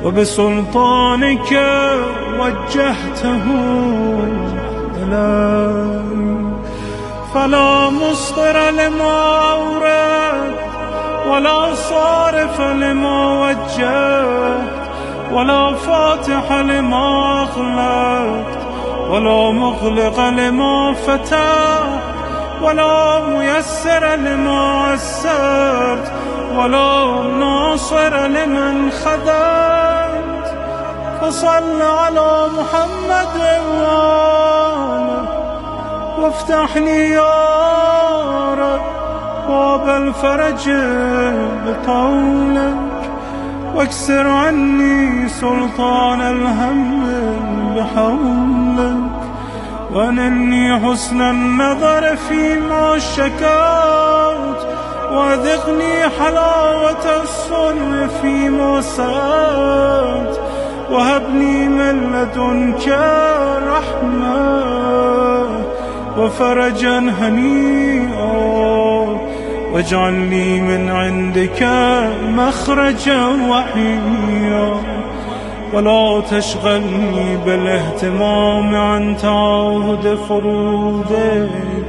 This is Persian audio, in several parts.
وبسلطانك وجهته إلي فلا مصدر لما أورد ولا صارف لما وجهت ولا فاتح لما أغلقت ولا مغلق لما فتحت ولا ميسر لما عسرت ولا ناصر لمن خذلت فصل على محمد وآله وافتح لي يا رب باب الفرج بقولك واكسر عني سلطان الهم بحولك وانني حسن النظر فيما شكوت وذقني حلاوة الصنع فيما سألت وهبني من لدنك رحمة وفرجا هنيئا واجعل لي من عندك مخرجا وحيا ولا تشغلني بالاهتمام عن تعاهد فروضك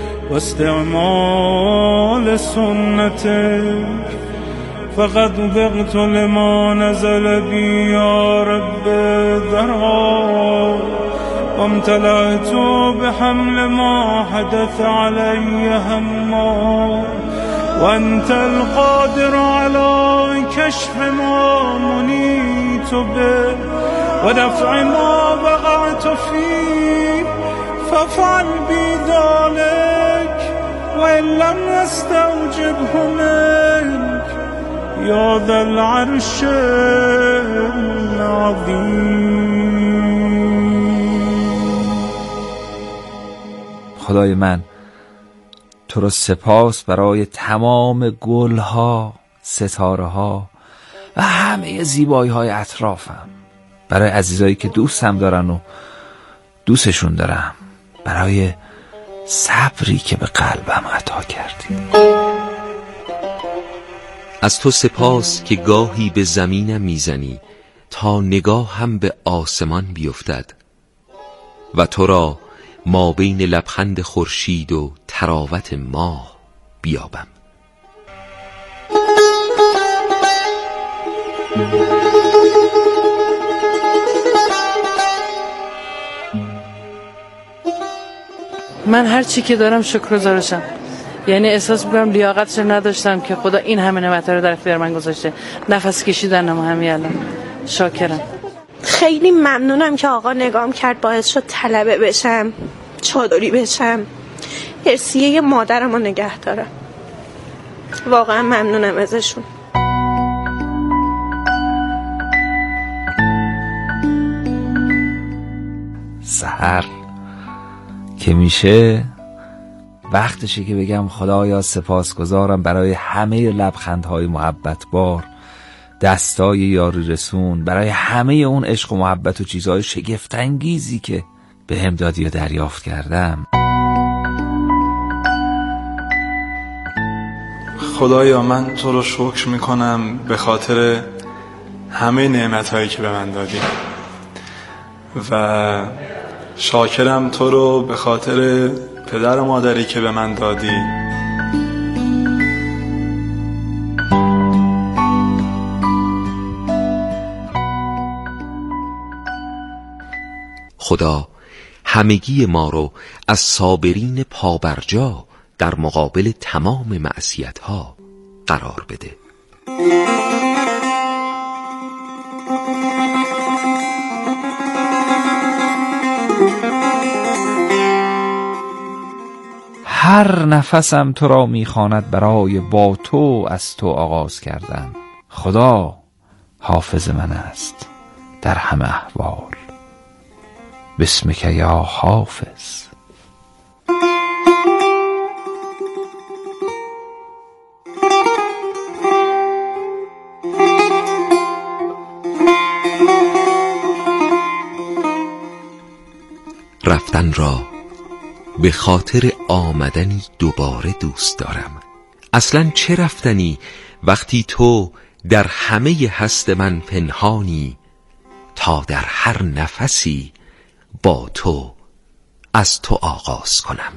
واستعمال سنتك فقد ضغط لما نزل بي يا رب ذرا وامتلأت بحمل ما حدث علي هما وأنت القادر على كشف ما منيت به ودفع ما وقعت فيه فافعل بي ذلك وإن لم نستوجبه منك يا ذا العرش العظيم. خدای من تو رو سپاس برای تمام گلها، ستاره‌ها و همه زیبایی‌های اطرافم، برای عزیزایی که دوستم دارن و دوستشون دارم، برای صبری که به قلبم عطا کردی. از تو سپاس که گاهی به زمینم میزنی تا نگاه هم به آسمان بیفتد و تو را ما بین لبخند خورشید و تراوت ماه بیابم. من هر چی که دارم شکرگزارشم. یعنی احساس میکنم لیاقتش نداشتم که خدا این همه نعمت رو در اختیار من گذاشته. نفس کشیدنم همین الان. شاکرم. خیلی ممنونم که آقا نگام کرد باعث شد طلبه بشم، چادری بشم، حرصیه مادرم رو نگه دارم. واقعا ممنونم ازشون. سحر که میشه وقتشه که بگم خدایا سپاسگزارم برای همه لبخندهای محبت بار، دستای یاری رسون، برای همه اون عشق و محبت و چیزهای شگفت انگیزی که به هم دادی و دریافت کردم. خدایا من تو رو شکر میکنم به خاطر همه نعمتهایی که به من دادی و شاکرم تو رو به خاطر پدر و مادری که به من دادی. خدا همگی ما رو از صابرین پابرجا در مقابل تمام معصیت‌ها قرار بده. هر نفسم تو را میخواند برای با تو از تو آغاز کردن. خدا حافظ من است در همه احوال. بسمک یا حافظ. رفتن را به خاطر آمدنی دوباره دوست دارم. اصلا چه رفتنی وقتی تو در همه هست من پنهانی، تا در هر نفسی با تو از تو آغاز کنم.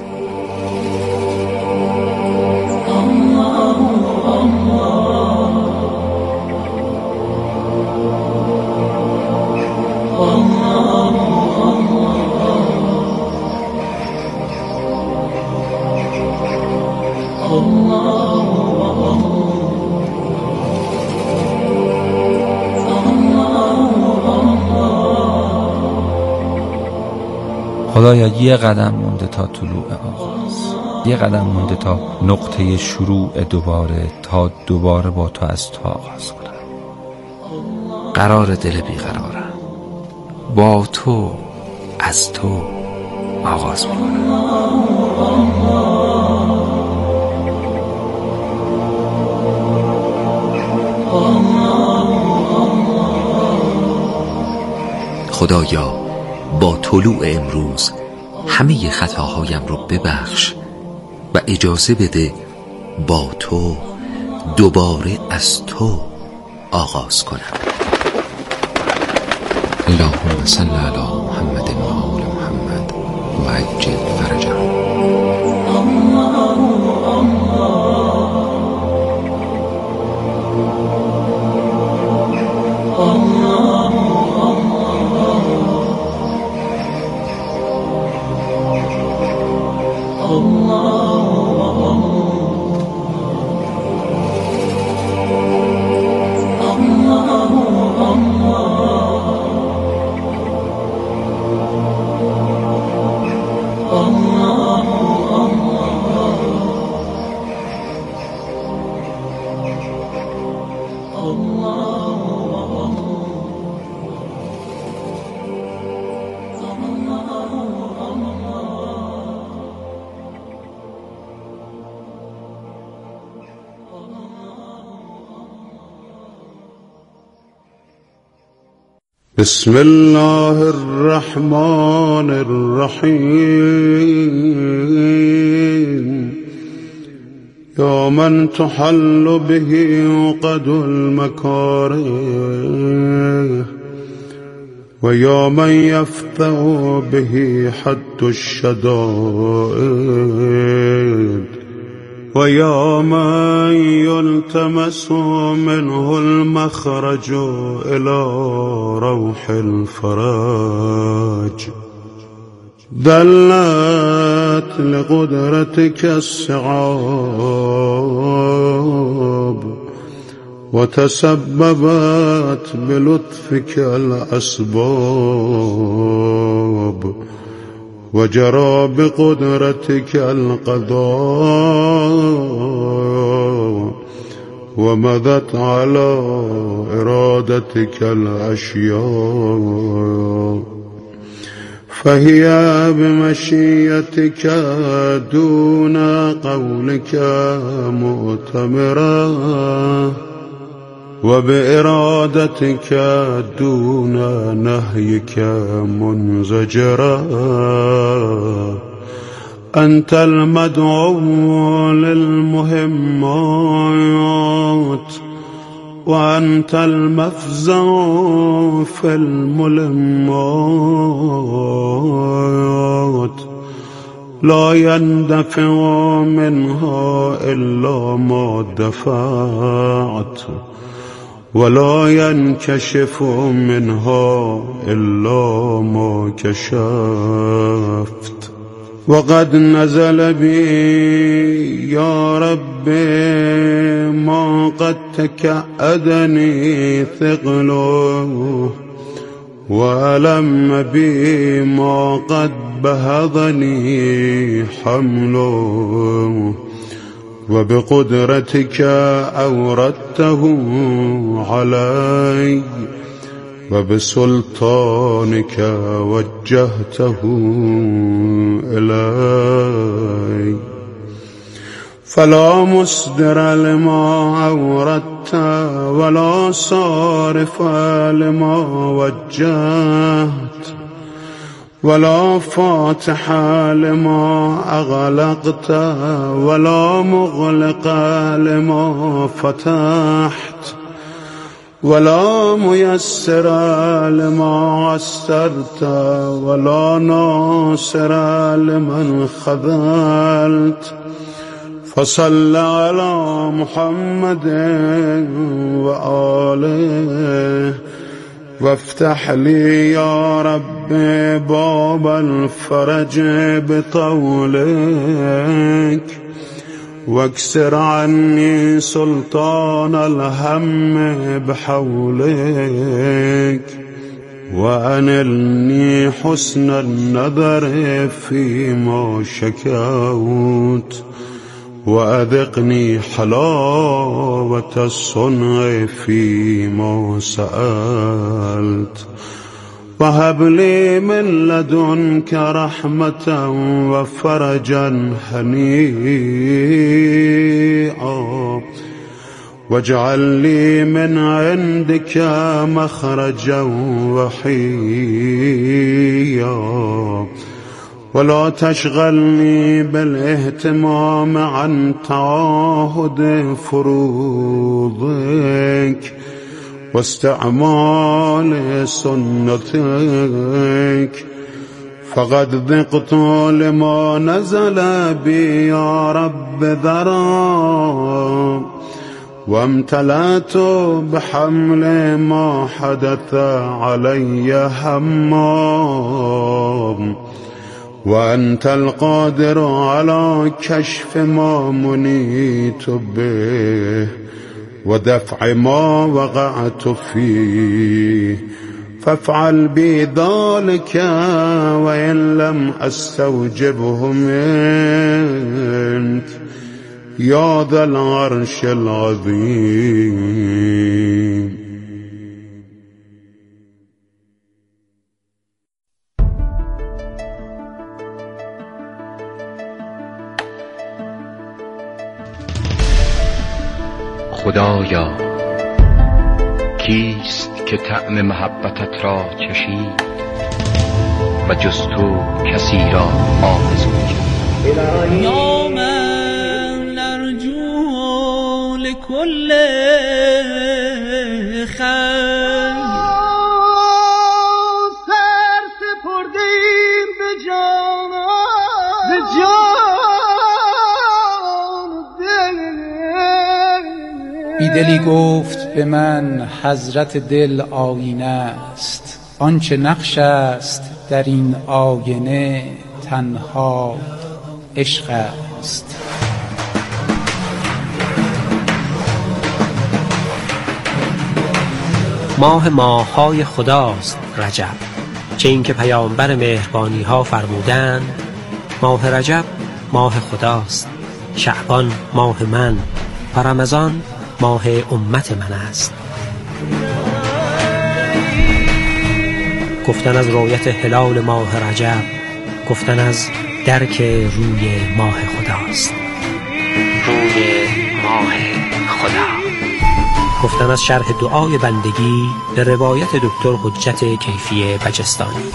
خدایا یه قدم مونده تا طلوع آغاز، یه قدم مونده تا نقطه شروع دوباره، تا دوباره با تو از تو آغاز کنم. قرار دل بیقرارم، با تو از تو آغاز میکنم. خدایا با طلوع امروز همه خطاهایم رو ببخش و اجازه بده با تو دوباره از تو آغاز کنم. اللهم صل علی محمد و آل محمد و عجل فرجهم. بسم الله الرحمن الرحیم یا من تحل به عقد المکاره و یا من یفتح به حد الشدائد و یا من یلتمس منه المخرج الى روح الفرج دلت لقدرتك الصعاب وتسببت بلطفك الأسباب وجرى بقدرتك القضاء ومضت على إرادتك الأشياء فهي بمشيتك دون قولك مؤتمرة وبإرادتك دون نهيك منزجرا أنت المدعو للمهمات وأنت المفزع في الملمات لا يندفع منها إلا ما دفعت ولا ينكشف منها إلا ما كشفت وقد نزل بي يا رب ما قد تكأدني ثقله وألم بي ما قد بهضني حمله وبقدرتك أوردته علي وبسلطانك وجهته إلي فلا مصدر لما أوردت ولا صارف لما وجهت ولا فاتح لما أغلقت ولا مغلق لما فتحت ولا ميسر لما عسرت ولا ناصر لمن خذلت فصل على محمد وآله وافتح لي يا رب باب الفرج بطولك واكسر عني سلطان الهم بحولك وأنلني حسن النظر فيما شكوت وأذقني حلاوة الصنع فيما سألت وهب لي من لدنك رحمة وفرجا هنيئا واجعل لي من عندك مخرجا وحيا ولا تشغلني بالاهتمام عن تعاهد فروضك واستعمال سنتك فقد ذقت لما نزل بي يا رب ذرا وامتلأت بحمل ما حدث علي هما وأنت القادر على كشف ما منيت به ودفع ما وقعت فيه فافعل بي ذلك وإن لم أستوجبه منك يا ذا العرش العظيم. خدایا کیست که طعم محبتت را چشید و جز تو کسی را آرزو کرد. یا من نرجو لکل خیر سر سپردیم به جان بیدلی گفت به من حضرت دل آینه است، آنچه نقش است در این آینه تنها عشق است. ماه ماه‌های خداست رجب، چه این که پیامبر مهربانی ها فرمودند ماه رجب ماه خداست، شعبان ماه من و رمضان ماه امت من است. گفتن از رؤیت هلال ماه رجب گفتن از درک روی ماه خداست، روی ماه خدا. گفتن از شرح دعای بندگی به روایت دکتر حجت کیفی بجستانی.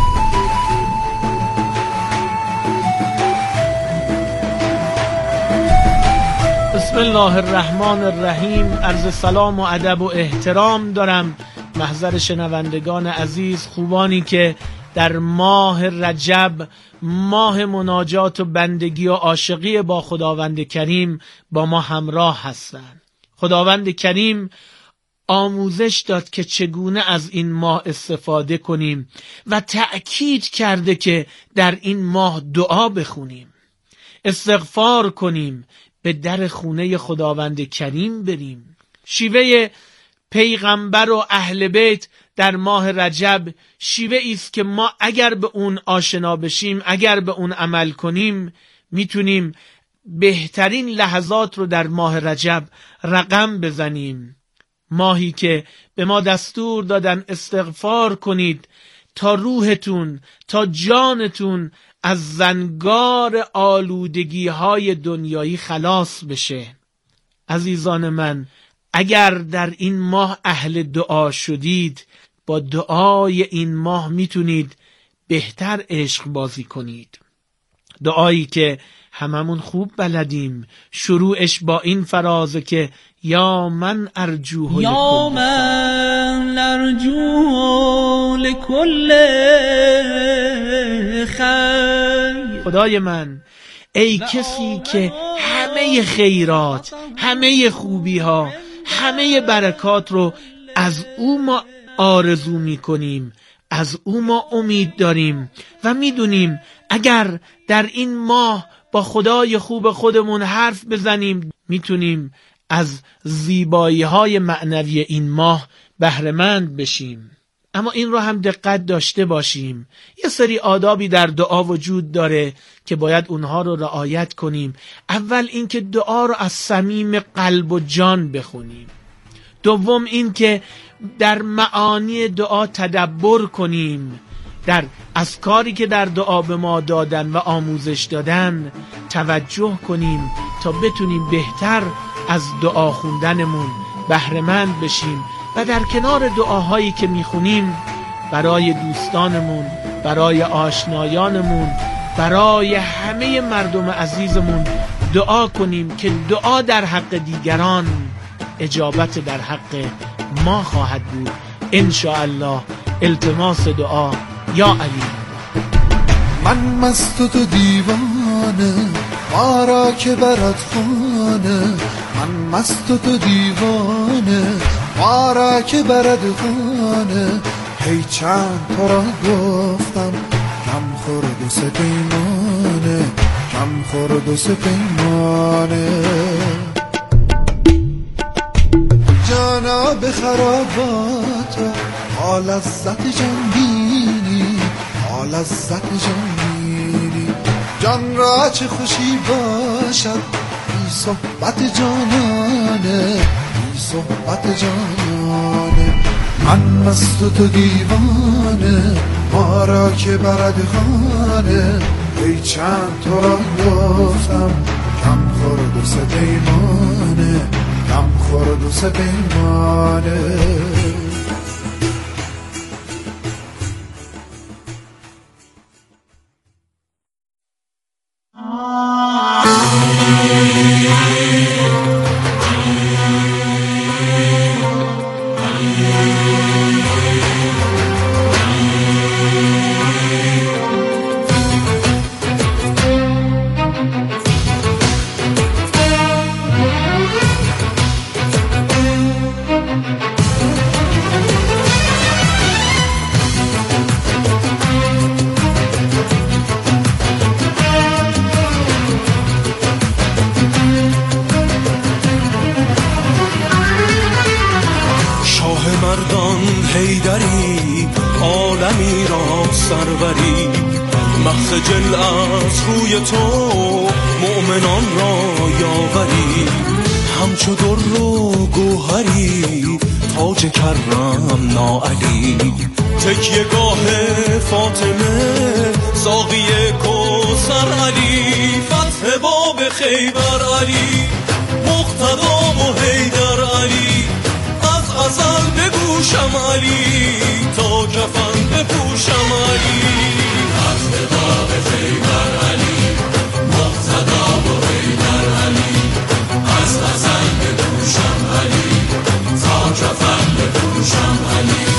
بسم الله الرحمن الرحیم. عرض سلام و ادب و احترام دارم محضر شنوندگان عزیز، خوبانی که در ماه رجب، ماه مناجات و بندگی و عاشقی با خداوند کریم، با ما همراه هستند. خداوند کریم آموزش داد که چگونه از این ماه استفاده کنیم و تأکید کرده که در این ماه دعا بخونیم، استغفار کنیم، به در خونه خداوند کریم بریم. شیوه پیغمبر و اهل بیت در ماه رجب شیوه ایست که ما اگر به اون آشنا بشیم، اگر به اون عمل کنیم، میتونیم بهترین لحظات رو در ماه رجب رقم بزنیم. ماهی که به ما دستور دادن استغفار کنید تا روحتون، تا جانتون از زنگار آلودگی های دنیایی خلاص بشه. عزیزان من، اگر در این ماه اهل دعا شدید، با دعای این ماه میتونید بهتر عشق بازی کنید. دعایی که هممون خوب بلدیم، شروعش با این فرازه که یا من ارجوه یا من ارجوه لکل خیر. خدای من، ای کسی که همه خیرات، همه خوبی ها، همه برکات رو از او ما آرزو می کنیم، از او ما امید داریم و میدونیم اگر در این ماه با خدای خوب خودمون حرف بزنیم میتونیم از زیبایی های معنوی این ماه بهره‌مند بشیم. اما این رو هم دقت داشته باشیم، یه سری آدابی در دعا وجود داره که باید اونها رو رعایت کنیم. اول اینکه دعا رو از صمیم قلب و جان بخونیم. دوم اینکه در معانی دعا تدبر کنیم، در اذکاری که در دعا به ما دادن و آموزش دادن توجه کنیم تا بتونیم بهتر از دعا خوندنمون بهره‌مند بشیم و در کنار دعاهایی که میخونیم برای دوستانمون، برای آشنایانمون، برای همه مردم عزیزمون دعا کنیم که دعا در حق دیگران اجابت در حق ما خواهد بود ان شاء الله. التماس دعا. یا علی. من مست و تو دیوانه، ما را که برات خانه. من مست و تو دیوانه، ما را که برات خانه. هی چند تو را گفتم کم خورد و سه پیمانه، کم خورد و سه پیمانه. جانا به خراباتا حال لذت جان بینی، حال لذت جان بینی. جان را چه خوشی باشد بی صحبت جانانه، بی صحبت جانانه. من مست و تو دیوانه، ما را که برد خانه. ای چند تو را گفتم کم خورد و سه پیمانه، کم خورد و سه پیمانه. حیدری عالمی را سروری، مخجل از روی تو مؤمنان را یاوری. همچو در و گوهری تاج کرم ناعلی، تکیه گاه فاطمه ساقی کوثر علی. فتح باب خیبر علی، مقتدا و حیدر علی. از ازل بگوشم علی، تا کفن بپوشم علی. فتح باب خیبر علی، مقتدا و حیدر علی. از ازل بگوشم علی، تا کفن بپوشم علی.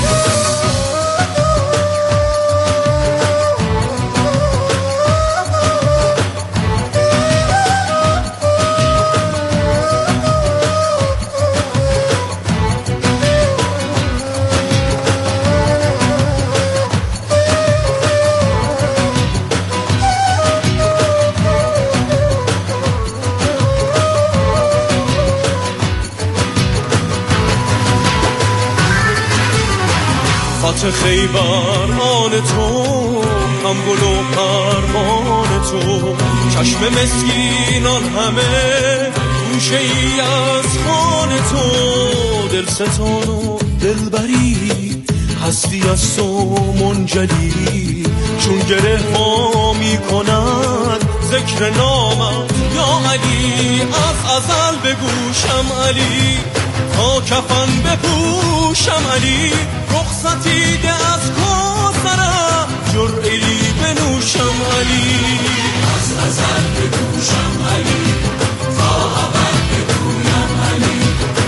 فتح خیبر آن تو، هم گل و پرمان تو. چشم مسکینان همه گوشه ای از خان تو. دلستان و دلبری هستی از تو منجلی. چون گره ها می کند ذکر نامت یا علی. از ازل بگوشم علی، تا کفن بپوشم علی. رخصتی ده از کوثرم، جرعی بنوشم علی. از ازل بگوشم علی، تا ابد بگویم علی.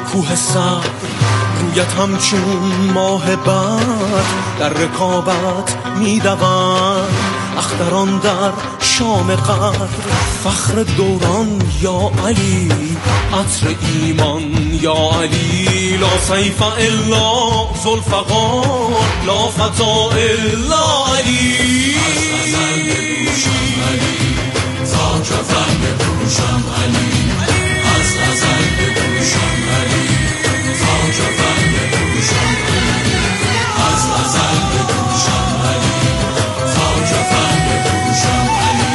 کوه صبر رویت همچون ماه بد در رکابت می‌دوند، اختران در شام قدر فخر دوران یا علی، عطر ایمان یا علی. لا سیف الا ذوالفقار، لا فتا الا علی. از غزل بپوشم علی، تا کفن بپوشم علی، از غزل بپوشم علی، تا کفن بپوشم علی، از غزل بپوشم علی، تا کفن بپوشم علی.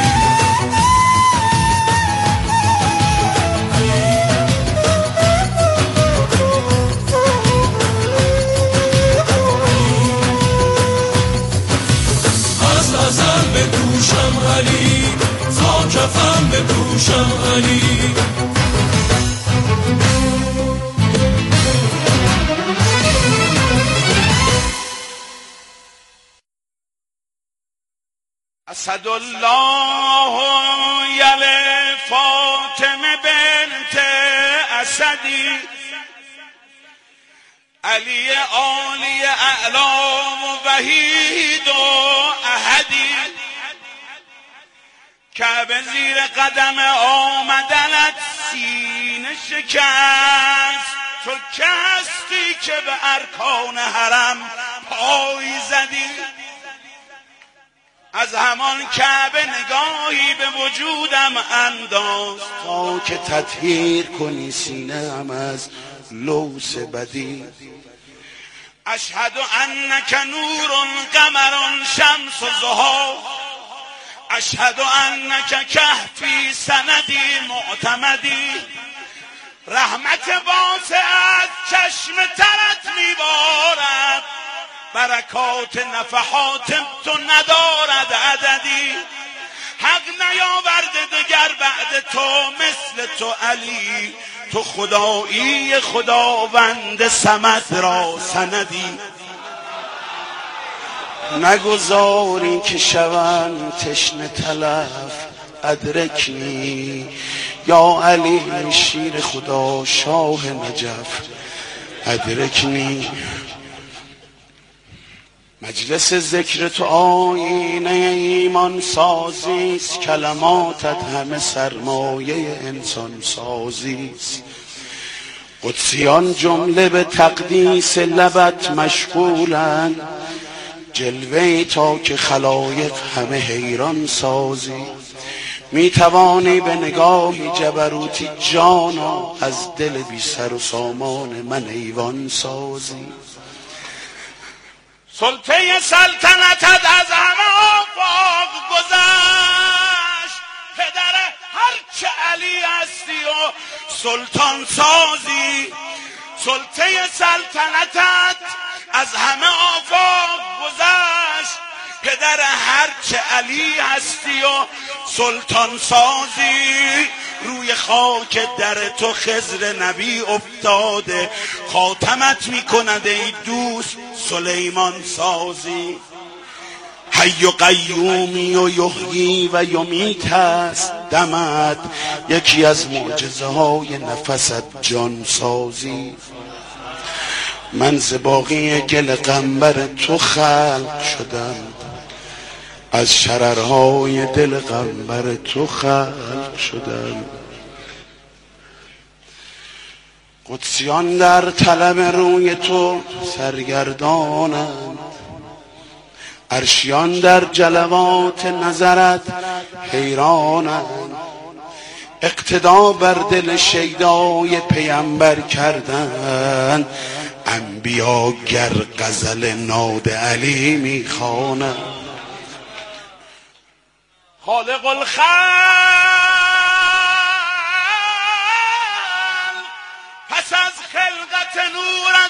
از غزل بپوشم علی، تا کفن بپوشم علی. اسد الله یل فاطمه بنت اسدی، علی عالی اعلا و وحید و احدی. کعبه زیر قدم آمدنت سینه شکست، تو که هستی که به ارکان حرم پای زدی. از همان کعبه نگاهی به وجودم انداز، تا که تطهیر کنی سینه‌ام از لوث بدی. اشهد انک نور قمر شمس و ضحی، اشهد انک کهفی سندی معتمدی. رحمت واسعت چشم ترت میبارد، برکات نفحات تو ندارد عددی. حق نیاورده دگر بعد تو مثل تو علی، تو خدایی خداوند صمد را سندی. نگذاری که شوم تشنه تلف، ادرکنی یا علی شیر خدا شاه نجف، ادرکنی. مجلس ذکر تو آینه ایمان سازیست، کلماتت همه سرمایه انسان سازیست. قدسیان جمله به تقدیس لبت مشغولند، جلوه تا که خلایق همه حیران سازی. می توانی به نگاهی جبروتی جانا، از دل بی سر و سامان من ایوان سازی. سلطه سلطنتت از همه آفاق گذشت، پدر هرچه علی هستی و سلطان سازی. سلطه سلطنتت از همه آفاق گذشت، پدر هرچه علی هستی و سلطان سازی. روی خاک در تو خضر نبی افتاده، خاتمت میکند ای دوست سلیمان سازی. حی و قیومی و یحیی و یمیت است دمت، یکی از معجزه های نفست جان سازی. من ز باقی گل قنبر تو خلق شدم، از شررهای دل قنبر تو خلق شدم. قدسیان در طلب روی تو سرگردانند، عرشیان در جلوات نظرت حیرانند. اقتدا بر دل شیدای پیمبر کردند، انبیا گر غزل ناد علی میخوانند. خالق الخلق پس از خلقت نورت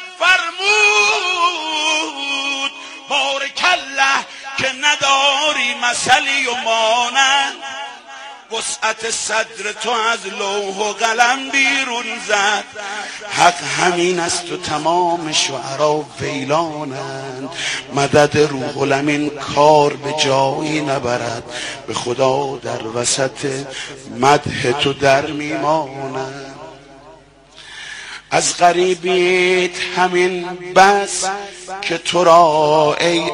فرمود، بارک الله که نداری مثلی و مانند. وسعت صدر تو از لوح و قلم بیرون زد، حق همین است و تمام شعرا ویلانند. مدد روح الامین کار به جایی نبرد، به خدا در وسط مدح تو در میمانند. از غریبیت همین بس که تو را ای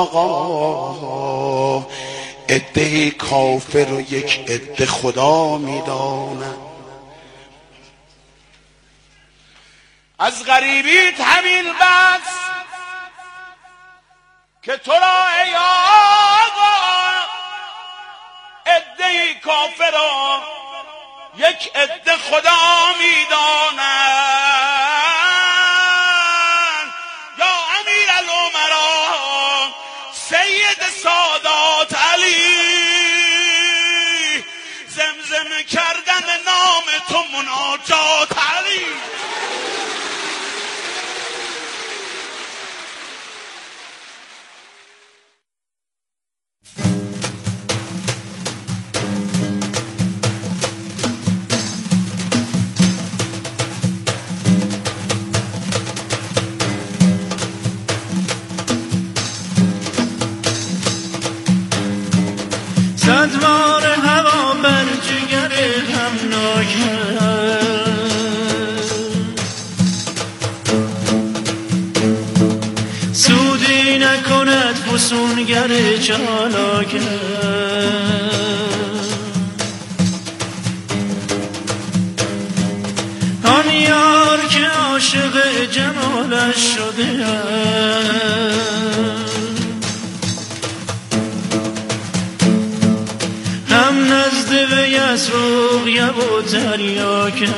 آقا عده کافر و یک عده خدا میدانند. از غریبیت همین بس که تو را ای آقا عده کافر و یک عده خدا میدانند. یا امیر الامرا سید سادات علی، زمزم کردن نام تو مناجات علی. صدوار هوا بر جگر غمناک، سودی نکند فسونگر چالاک. آن یار که عاشق جمالش شده هم نزد وی از رقیه و تریاکه.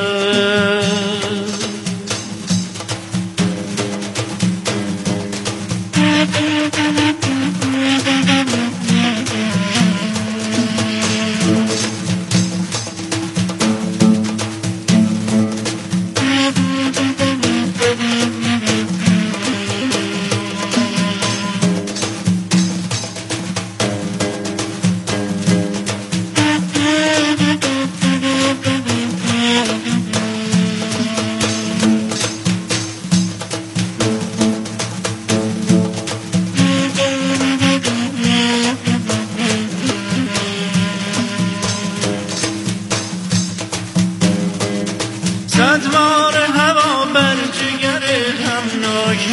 صدوار هوا بر جگر غمناک،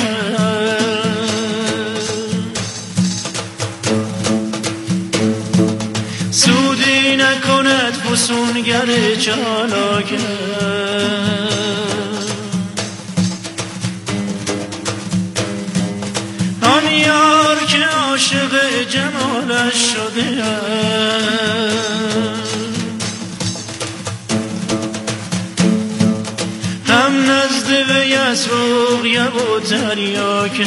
سودی نکند فسونگر چالاک. آن یار که عاشق جمالش شده هم نزد وی از رقیه و تریاکه.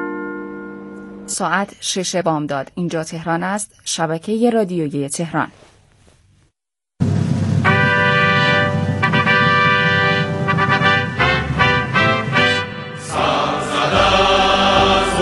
ساعت 6 بامداد. اینجا تهران است. شبکه رادیویی تهران.